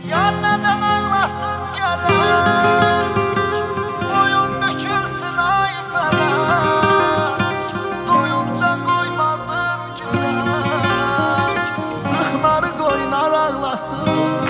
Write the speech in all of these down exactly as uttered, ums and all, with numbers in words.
Yar neden ağlasın gerek, boyun bükülsün ay felek. Doyunca koymadın gülek, sıxları qoynar ağlasın.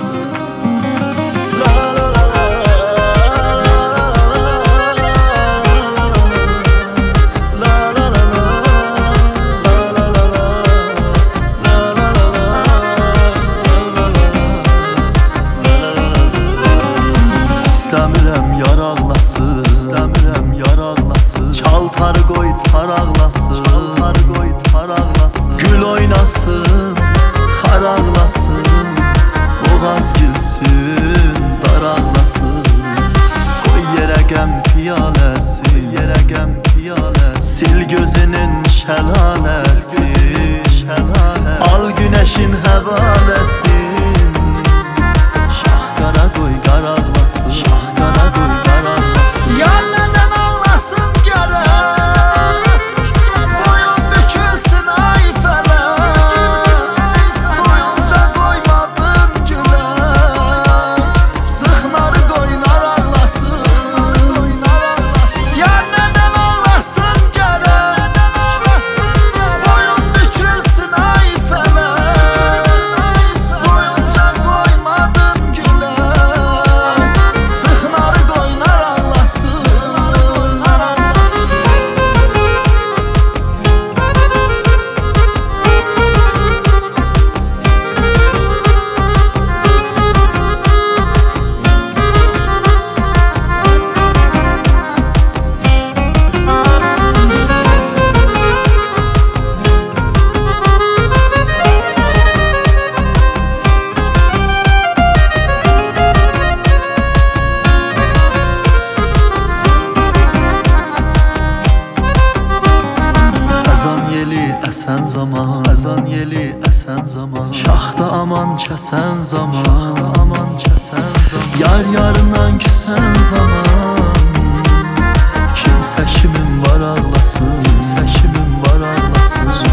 İstəmirəm yar ağlasın, İstəmirəm yar ağlasın. Çaltarı qoy tar ağlasın, Çaltarı qoy tar ağlasın. Gül oynasın, xar ağlasın. Boğaz gülsün, dar ağlasın. Qoy yerə qəm piyaləsi, yerə qəm piyaləsi. Sil gözünün şəlaləsi, al günəşin həvaləsin. Şahqara qoy qar ağlasın, Şahqara qoy qar ağlasın. Yar nədən ağlasın gərək, boyun bükülsün ay fələk. Doyunca qoymadın gülək, sıxları qoynar ağlasın. Yar nədən ağlasın gərək, boyun bükülsün ay fələk. Doyunca qoymadın gülək, sıxları qoynar ağlasın. Əzan yeli əsən zaman, əzan yeli əsən zaman. Şaxta aman kəsən zaman, Şaxta aman kəsən zaman. Yar yarından küsən zaman. Kimsə kimin var ağlasın, Kimsə kimin var ağlasın.